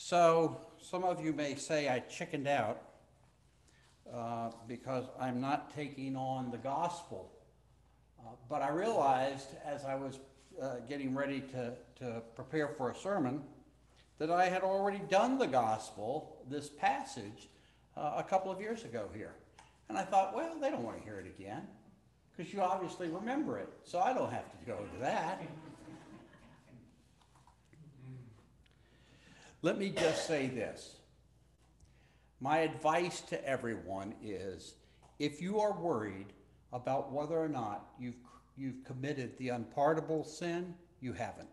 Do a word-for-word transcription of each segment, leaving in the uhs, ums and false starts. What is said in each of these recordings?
So some of you may say I chickened out uh, because I'm not taking on the gospel. Uh, but I realized as I was uh, getting ready to, to prepare for a sermon that I had already done the gospel, this passage, uh, a couple of years ago here. And I thought, well, they don't want to hear it again because you obviously remember it, so I don't have to go to that. Let me just say this. My advice to everyone is, if you are worried about whether or not you've, you've committed the unpardonable sin, you haven't.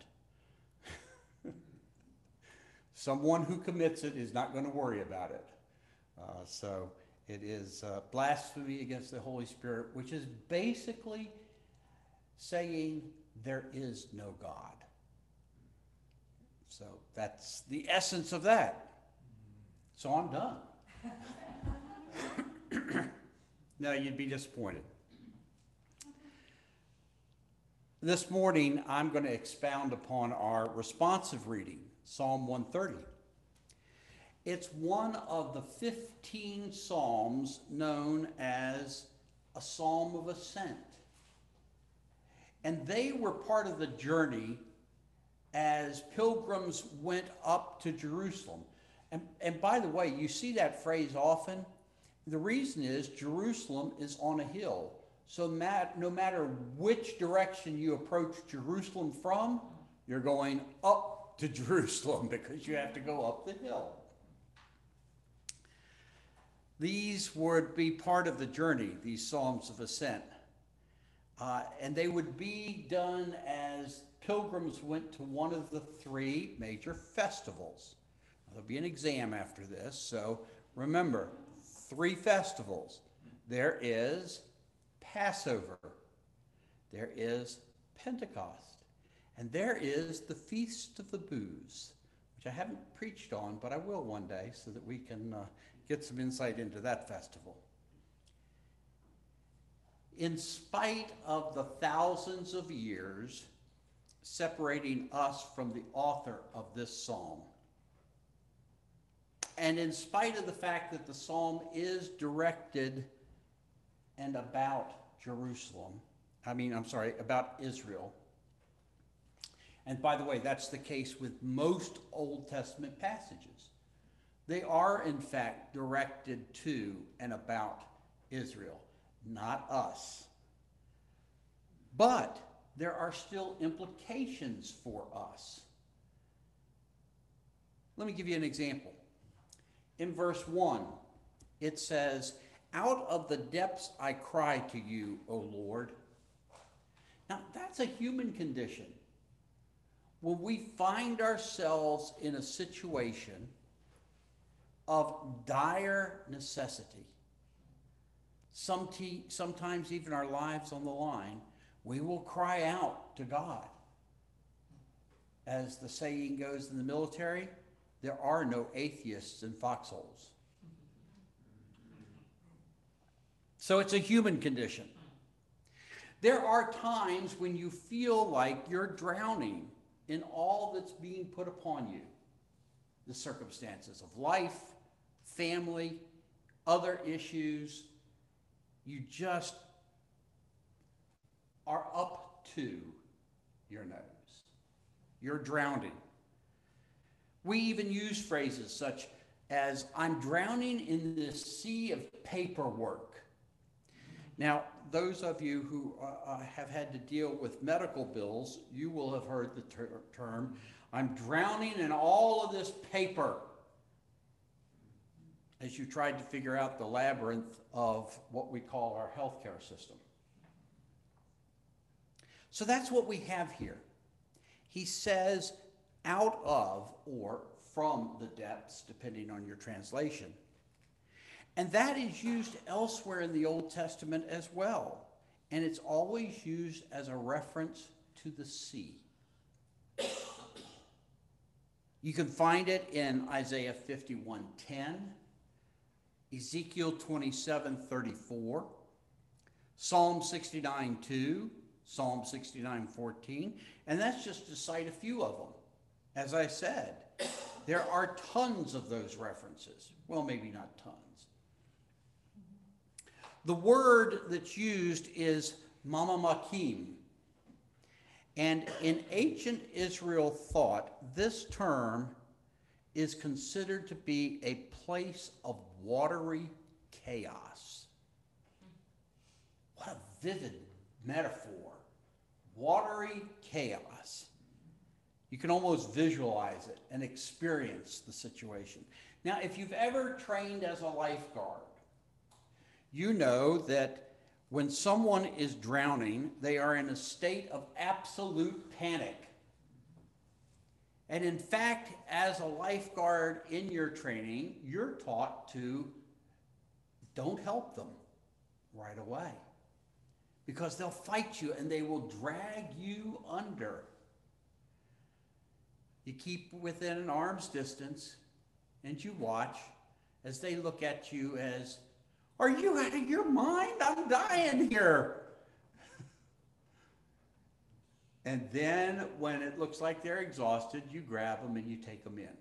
Someone who commits it is not going to worry about it. Uh, so it is uh, blasphemy against the Holy Spirit, which is basically saying there is no God. So that's the essence of that. So I'm done. No, you'd be disappointed. This morning, I'm going to expound upon our responsive reading, Psalm one thirty. It's one of the fifteen psalms known as a psalm of ascent. And they were part of the journey as pilgrims went up to Jerusalem. And, and by the way, you see that phrase often. The reason is Jerusalem is on a hill. So mat, no matter which direction you approach Jerusalem from, you're going up to Jerusalem because you have to go up the hill. These would be part of the journey, these Psalms of Ascent. Uh, and they would be done as pilgrims went to one of the three major festivals. There'll be an exam after this, so remember, three festivals. There is Passover, there is Pentecost, and there is the Feast of the Booths, which I haven't preached on, but I will one day so that we can uh, get some insight into that festival. In spite of the thousands of years separating us from the author of this psalm, and in spite of the fact that the psalm is directed and about Jerusalem, I mean, I'm sorry, about Israel. And by the way, that's the case with most Old Testament passages. They are, in fact, directed to and about Israel, not us. But there are still implications for us. Let me give you an example. In verse one, it says, "Out of the depths I cry to you, O Lord." Now, that's a human condition. When we find ourselves in a situation of dire necessity, some t- sometimes even our lives on the line, we will cry out to God. As the saying goes in the military, there are no atheists in foxholes. So it's a human condition. There are times when you feel like you're drowning in all that's being put upon you. The circumstances of life, family, other issues. You just are up to your nose. You're drowning. We even use phrases such as, "I'm drowning in this sea of paperwork." Now, those of you who uh, have had to deal with medical bills, you will have heard the ter- term, "I'm drowning in all of this paper," as you tried to figure out the labyrinth of what we call our healthcare system. So that's what we have here. He says, out of, or from the depths, depending on your translation. And that is used elsewhere in the Old Testament as well. And it's always used as a reference to the sea. You can find it in Isaiah fifty-one ten, Ezekiel twenty-seven thirty-four, Psalm sixty-nine two, Psalm sixty-nine fourteen, and that's just to cite a few of them. As I said, There are tons of those references. Well, maybe not tons. The word that's used is mamamakim. And in ancient Israel thought, this term is considered to be a place of watery chaos. What a vivid metaphor. Watery chaos. You can almost visualize it and experience the situation. Now, if you've ever trained as a lifeguard, you know that when someone is drowning, they are in a state of absolute panic. And in fact, as a lifeguard in your training, you're taught to don't help them right away, because they'll fight you and they will drag you under. You keep within an arm's distance and you watch as they look at you as, are you out of your mind? I'm dying here. And then when it looks like they're exhausted, you grab them and you take them in.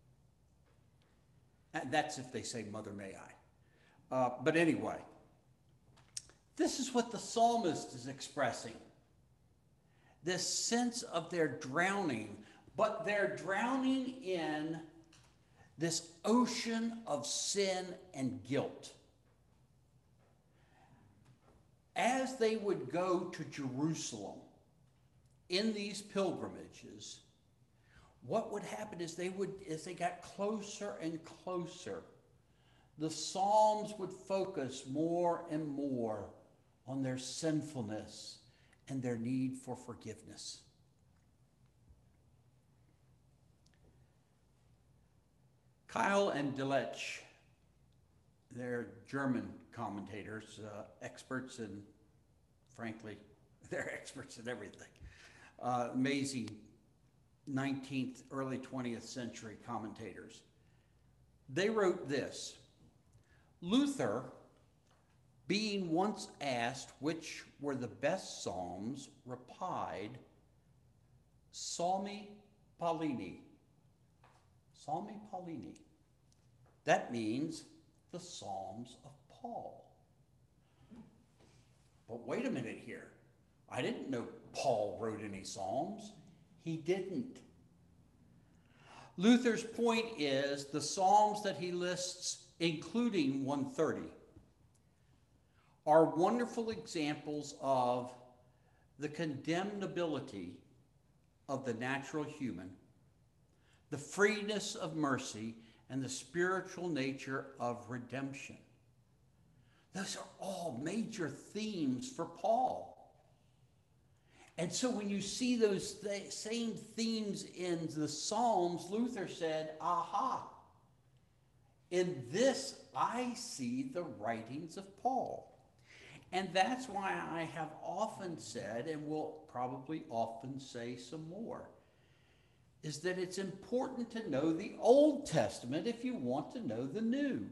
And that's if they say, Mother, may I. Uh, but anyway, this is what the psalmist is expressing. This sense of their drowning, but they're drowning in this ocean of sin and guilt. As they would go to Jerusalem in these pilgrimages, what would happen is they would, as they got closer and closer, the Psalms would focus more and more on their sinfulness and their need for forgiveness. Keil and Delitzsch, they're German commentators, uh, experts in, frankly, they're experts in everything. Uh, amazing nineteenth, early twentieth century commentators. They wrote this: Luther, being once asked which were the best psalms, replied, Psalmi Paulini. Psalmi Paulini. That means the Psalms of Paul. But wait a minute here. I didn't know Paul wrote any Psalms. He didn't. Luther's point is the Psalms that he lists, including one thirty, are wonderful examples of the condemnability of the natural human, the freeness of mercy, and the spiritual nature of redemption. Those are all major themes for Paul. And so when you see those th- same themes in the Psalms, Luther said, aha, in this I see the writings of Paul. And that's why I have often said, and will probably often say some more, is that it's important to know the Old Testament if you want to know the New.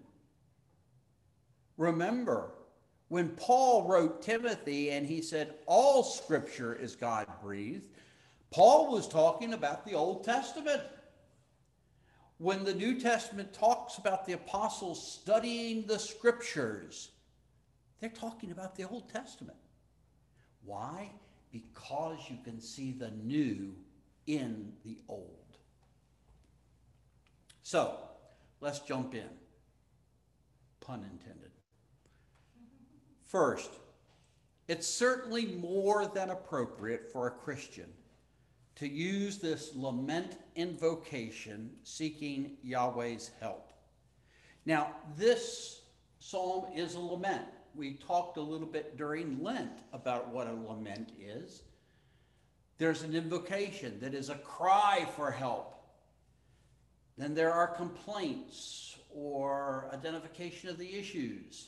Remember, when Paul wrote Timothy and he said all Scripture is God-breathed, Paul was talking about the Old Testament. When the New Testament talks about the apostles studying the Scriptures, they're talking about the Old Testament. Why? Because you can see the new in the old. So, let's jump in. Pun intended. First, it's certainly more than appropriate for a Christian to use this lament invocation seeking Yahweh's help. Now, this psalm is a lament. We talked a little bit during Lent about what a lament is. There's an invocation that is a cry for help. Then there are complaints or identification of the issues.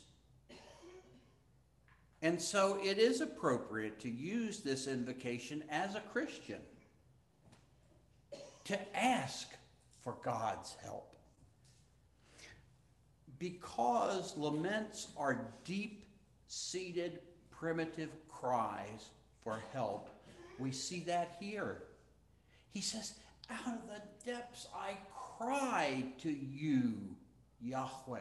And so it is appropriate to use this invocation as a Christian to ask for God's help. Because laments are deep-seated, primitive cries for help, we see that here. He says, out of the depths I cry to you, Yahweh.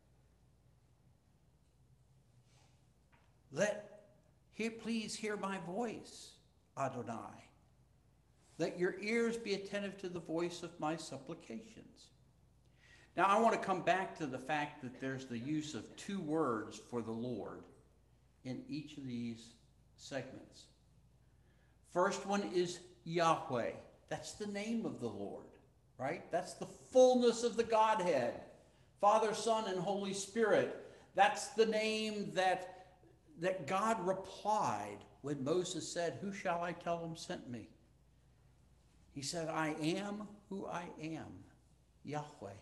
Let, hear, please hear my voice, Adonai. Let your ears be attentive to the voice of my supplications. Now, I want to come back to the fact that there's the use of two words for the Lord in each of these segments. First one is Yahweh. That's the name of the Lord, right? That's the fullness of the Godhead. Father, Son, and Holy Spirit. That's the name that, that God replied when Moses said, who shall I tell him sent me? He said, I am who I am, Yahweh.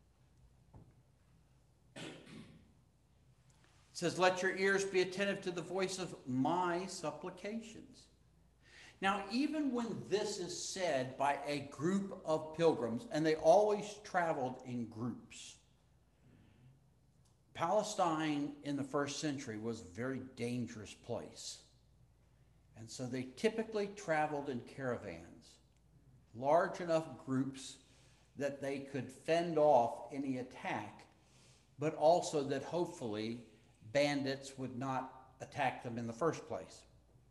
It says, let your ears be attentive to the voice of my supplications. Now, even when this is said by a group of pilgrims, and they always traveled in groups, Palestine in the first century was a very dangerous place. And so they typically traveled in caravans, large enough groups that they could fend off any attack, but also that hopefully bandits would not attack them in the first place.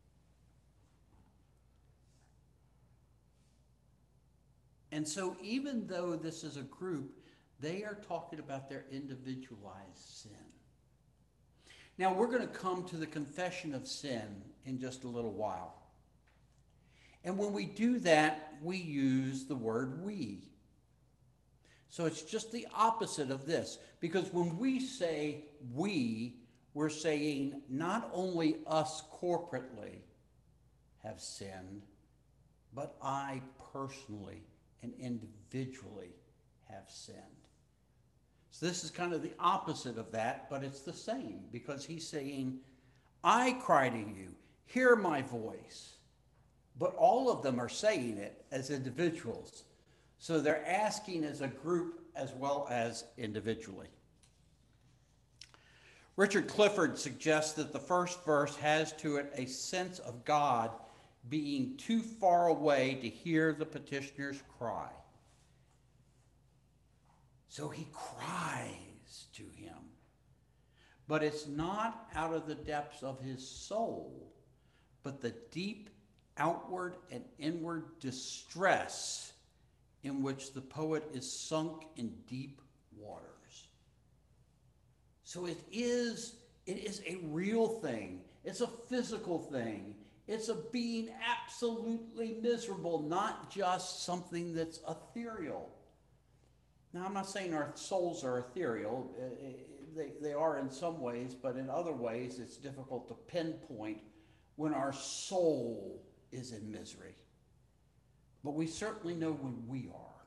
And so even though this is a group, they are talking about their individualized sin. Now we're going to come to the confession of sin in just a little while. And when we do that, we use the word we. So it's just the opposite of this. Because when we say we, we're saying not only us corporately have sinned, but I personally and individually have sinned. So this is kind of the opposite of that, but it's the same, because he's saying, I cry to you, hear my voice. But all of them are saying it as individuals. So they're asking as a group as well as individually. Richard Clifford suggests that the first verse has to it a sense of God being too far away to hear the petitioner's cry. So he cries to him. But it's not out of the depths of his soul, but the deep outward and inward distress in which the poet is sunk in deep waters. So it is, it is a real thing. It's a physical thing. It's a being absolutely miserable, not just something that's ethereal. Now, I'm not saying our souls are ethereal. They, they are in some ways, but in other ways, it's difficult to pinpoint when our soul is in misery. But we certainly know when we are.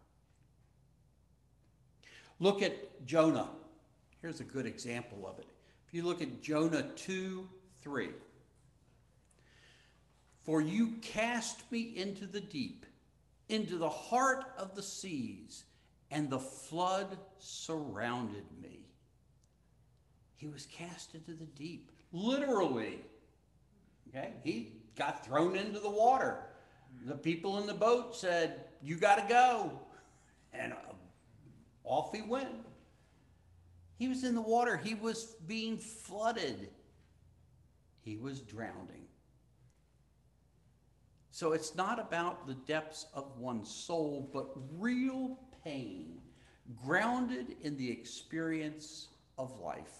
Look at Jonah. Here's a good example of it. If you look at Jonah two three. For you cast me into the deep, into the heart of the seas, and the flood surrounded me. He was cast into the deep, literally. Okay, he got thrown into the water. The people in the boat said, you got to go. And uh, off he went. He was in the water. He was being flooded. He was drowning. So it's not about the depths of one's soul, but real pain, grounded in the experience of life.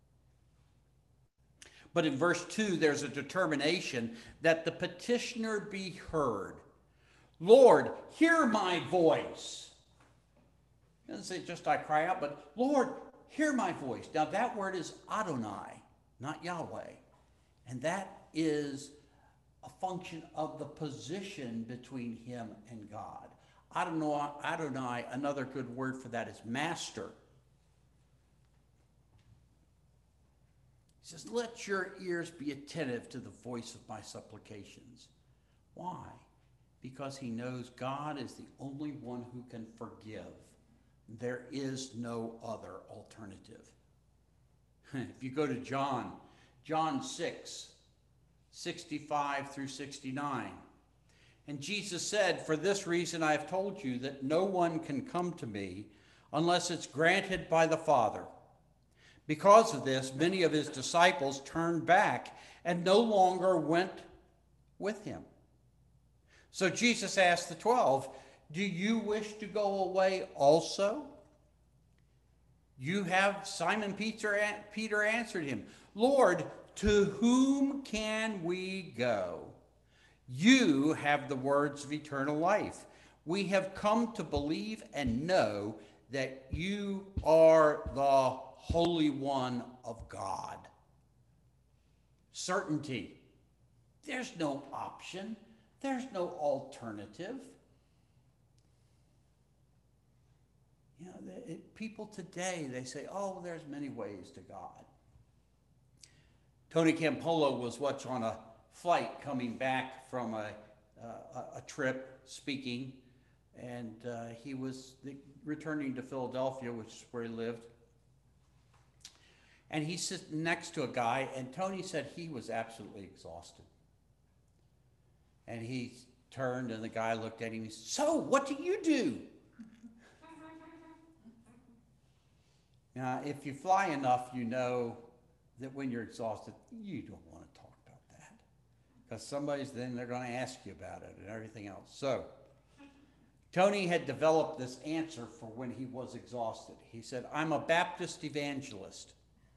But in verse two, there's a determination that the petitioner be heard. Lord, hear my voice. He doesn't say just I cry out, but Lord, hear my voice. Now that word is Adonai, not Yahweh. And that is a function of the position between him and God. Adonai, Adonai, another good word for that is master. He says, let your ears be attentive to the voice of my supplications. Why? Because he knows God is the only one who can forgive. There is no other alternative. If you go to John, John six, sixty-five through sixty-nine, And Jesus said, "For this reason I have told you that no one can come to me unless it's granted by the Father." Because of this, many of his disciples turned back and no longer went with him. So Jesus asked the twelve, "Do you wish to go away also?" You have Simon Peter, Peter answered him, "Lord, to whom can we go? You have the words of eternal life. We have come to believe and know that you are the Holy One of God." Certainty. There's no option. There's no alternative. You know, it, people today, they say, "Oh, there's many ways to God." Tony Campolo was once on a flight coming back from a, uh, a trip speaking, and uh, he was the, returning to Philadelphia, which is where he lived. And he's sitting next to a guy, and Tony said he was absolutely exhausted. And he turned, and the guy looked at him, and he said, "So, what do you do?" Now, if you fly enough, you know that when you're exhausted, you don't want to talk about that. Because somebody's then they're going to ask you about it and everything else. So, Tony had developed this answer for when he was exhausted. He said, "I'm a Baptist evangelist."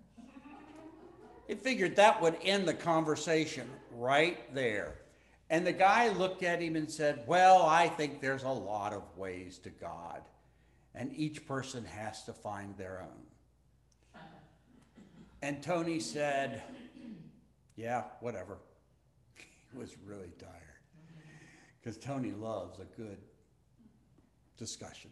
He figured that would end the conversation right there. And the guy looked at him and said, "Well, I think there's a lot of ways to God, and each person has to find their own." And Tony said, "Yeah, whatever." He was really tired because Tony loves a good discussion.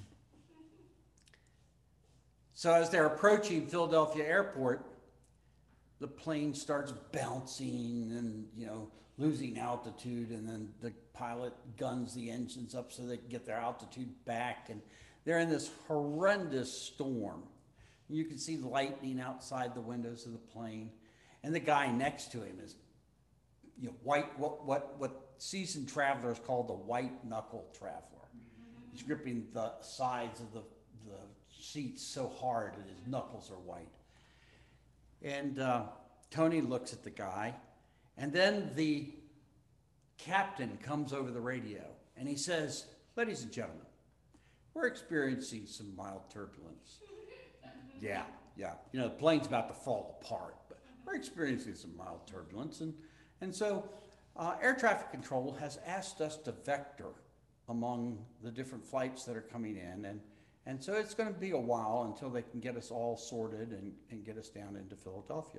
So as they're approaching Philadelphia Airport, the plane starts bouncing and, you know, losing altitude, and then the pilot guns the engines up so they can get their altitude back, and they're in this horrendous storm. You can see lightning outside the windows of the plane, and the guy next to him is, you know, white, what what what seasoned travelers call the white knuckle traveler. He's gripping the sides of the, the seats so hard that his knuckles are white. And uh, Tony looks at the guy, and then the captain comes over the radio, and he says, "Ladies and gentlemen, we're experiencing some mild turbulence." Yeah, yeah. You know, the plane's about to fall apart, but we're experiencing some mild turbulence. And, and so uh, air traffic control has asked us to vector among the different flights that are coming in. And, and so it's going to be a while until they can get us all sorted and, and get us down into Philadelphia.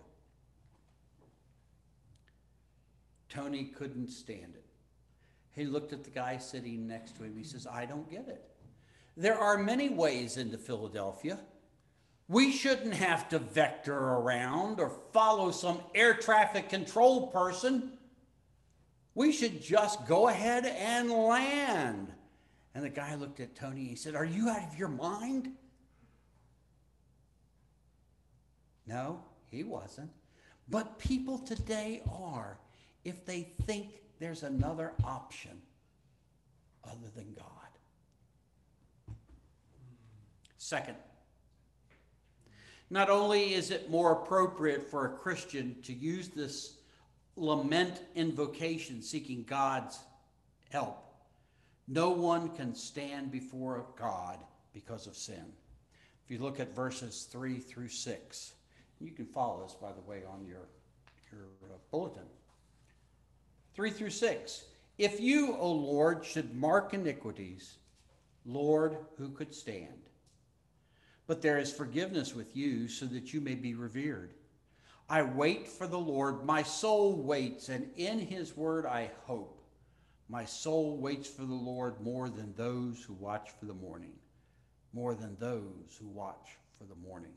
Tony couldn't stand it. He looked at the guy sitting next to him. He says, "I don't get it. There are many ways into Philadelphia. We shouldn't have to vector around or follow some air traffic control person. We should just go ahead and land." And the guy looked at Tony and he said, "Are you out of your mind?" No, he wasn't. But people today are, if they think there's another option other than God. Second, not only is it more appropriate for a Christian to use this lament invocation seeking God's help, no one can stand before God because of sin. If you look at verses three through six, you can follow this, by the way, on your, your uh, bulletin. Three through six. "If you, O Lord, should mark iniquities, Lord, who could stand? But there is forgiveness with you, so that you may be revered. I wait for the Lord, my soul waits, and in his word I hope. My soul waits for the Lord more than those who watch for the morning, more than those who watch for the morning."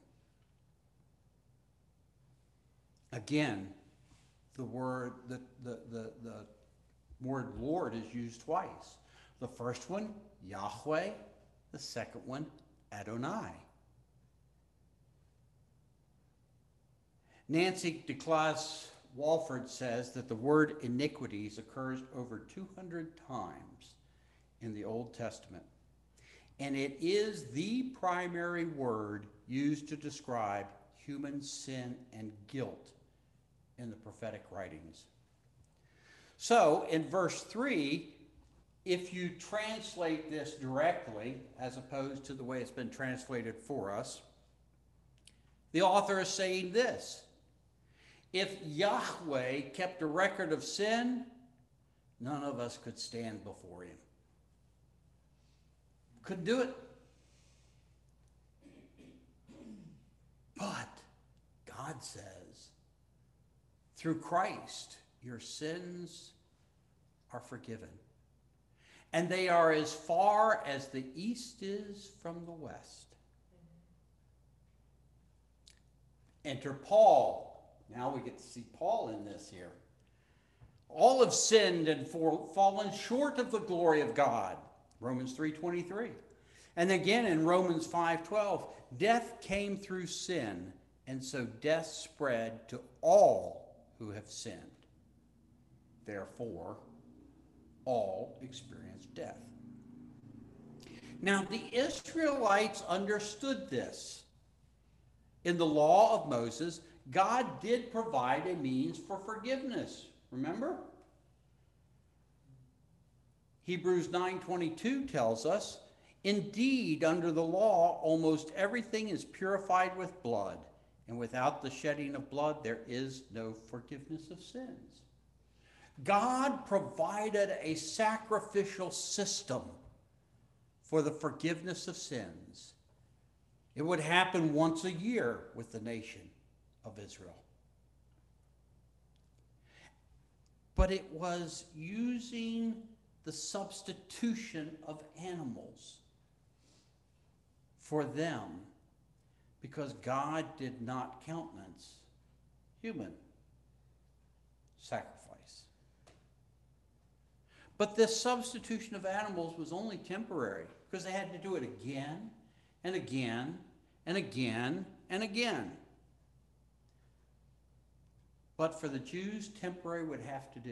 Again, the word, the, the, the, the word Lord is used twice. The first one, Yahweh. The second one, Adonai. Nancy DeClaus Walford says that the word iniquities occurs over two hundred times in the Old Testament, and it is the primary word used to describe human sin and guilt in the prophetic writings. So, in verse three, if you translate this directly, as opposed to the way it's been translated for us, the author is saying this: if Yahweh kept a record of sin, none of us could stand before him. Couldn't do it. But God says, through Christ, your sins are forgiven. And they are as far as the east is from the west. Enter Paul. Now we get to see Paul in this here. All have sinned and fallen short of the glory of God. Romans three twenty-three. And again in Romans five twelve, death came through sin, and so death spread to all who have sinned. Therefore, all experience death. Now, the Israelites understood this. In the law of Moses, God did provide a means for forgiveness. Remember? Hebrews nine twenty-two tells us, indeed, under the law, almost everything is purified with blood, and without the shedding of blood, there is no forgiveness of sins. God provided a sacrificial system for the forgiveness of sins. It would happen once a year with the nation of Israel. But it was using the substitution of animals for them because God did not countenance human sacrifice. But this substitution of animals was only temporary because they had to do it again and again and again and again. But for the Jews, temporary would have to do.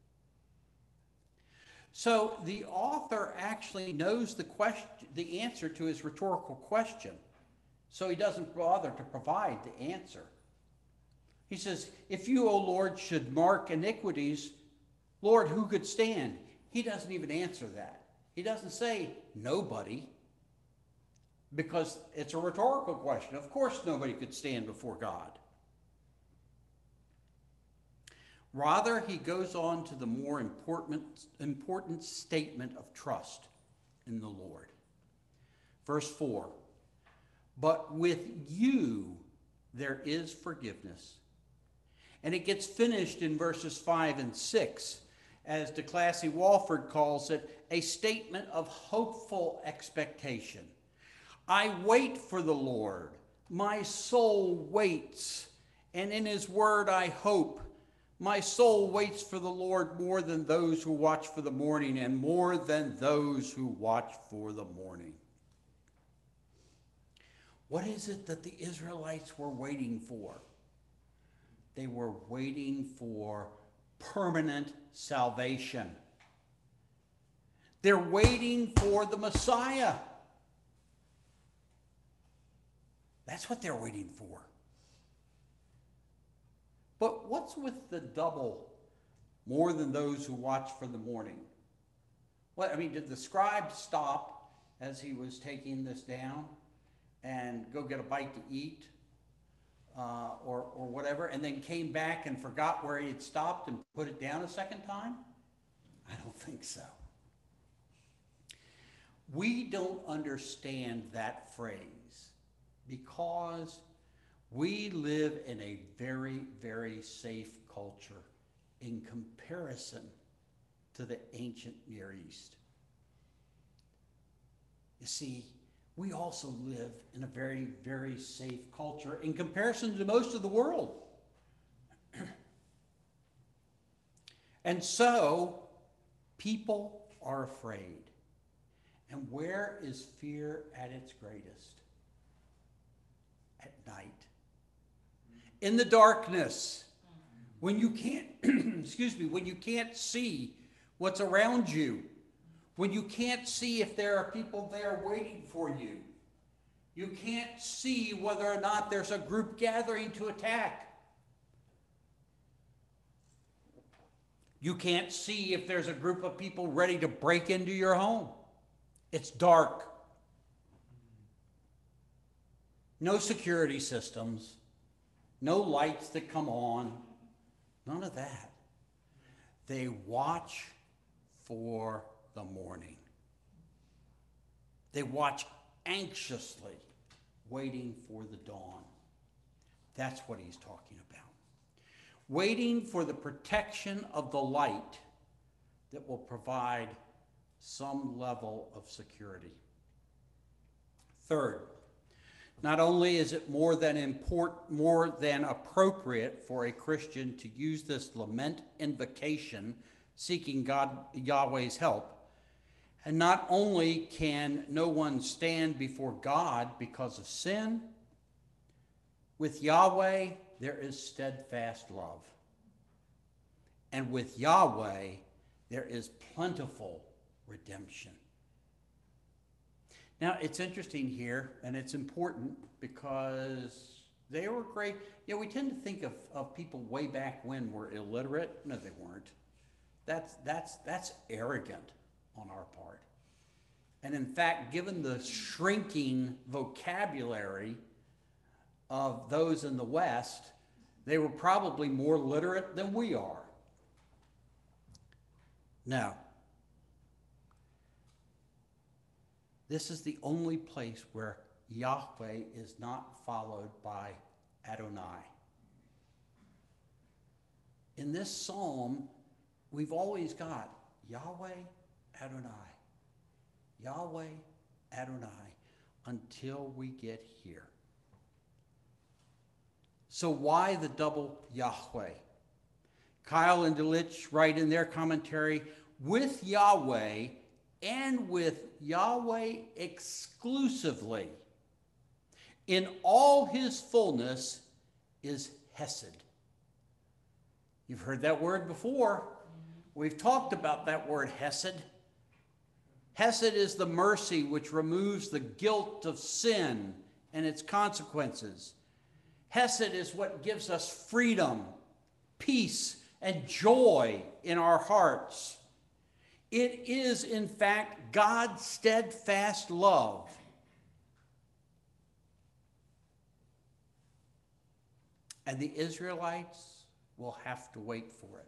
So the author actually knows the question, the answer to his rhetorical question. So he doesn't bother to provide the answer. He says, if you, O Lord, should mark iniquities, Lord, who could stand? He doesn't even answer that. He doesn't say nobody, because it's a rhetorical question. Of course nobody could stand before God. Rather, he goes on to the more important, important statement of trust in the Lord. Verse four, but with you there is forgiveness. And it gets finished in verses five and six, as DeClassy Walford calls it, a statement of hopeful expectation. I wait for the Lord. My soul waits, and in his word I hope. My soul waits for the Lord more than those who watch for the morning, and more than those who watch for the morning. What is it that the Israelites were waiting for? They were waiting for permanent salvation. They're waiting for the Messiah. That's what they're waiting for. But what's with the double, more than those who watch for the morning? What, I mean, did the scribe stop as he was taking this down and go get a bite to eat uh, or, or whatever, and then came back and forgot where he had stopped and put it down a second time? I don't think so. We don't understand that phrase because we live in a very, very safe culture in comparison to the ancient Near East. You see, we also live in a very, very safe culture in comparison to most of the world. And so, people are afraid. And where is fear at its greatest? At night. In the darkness, when you can't, excuse me, when you can't see what's around you, when you can't see if there are people there waiting for you, you can't see whether or not there's a group gathering to attack. You can't see if there's a group of people ready to break into your home. It's dark. No security systems, no lights that come on, none of that. They watch for the morning. They watch anxiously, waiting for the dawn. That's what he's talking about. Waiting for the protection of the light that will provide some level of security. Third, not only is it more than import, more than appropriate for a Christian to use this lament invocation, seeking God, Yahweh's help, and not only can no one stand before God because of sin, with Yahweh there is steadfast love. And with Yahweh there is plentiful redemption. Now, it's interesting here, and it's important because they were great. You know, we tend to think of, of people way back when were illiterate. No, they weren't. That's, that's, that's arrogant on our part. And in fact, given the shrinking vocabulary of those in the West, they were probably more literate than we are. Now, this is the only place where Yahweh is not followed by Adonai. In this psalm, we've always got Yahweh, Adonai. Yahweh, Adonai, until we get here. So why the double Yahweh? Kyle and Delitzsch write in their commentary, with Yahweh and with Yahweh exclusively, in all his fullness is Hesed. You've heard that word before. We've talked about that word Hesed. Hesed is the mercy which removes the guilt of sin and its consequences. Hesed is what gives us freedom, peace, and joy in our hearts. It is, in fact, God's steadfast love. And the Israelites will have to wait for it.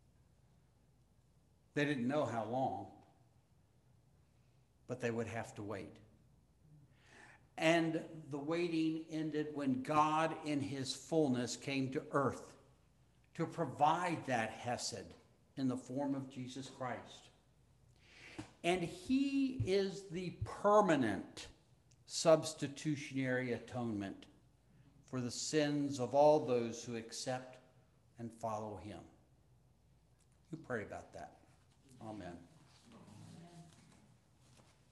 They didn't know how long, but they would have to wait. And the waiting ended when God in his fullness came to earth to provide that Hesed in the form of Jesus Christ. And he is the permanent substitutionary atonement for the sins of all those who accept and follow him. You pray about that. Amen.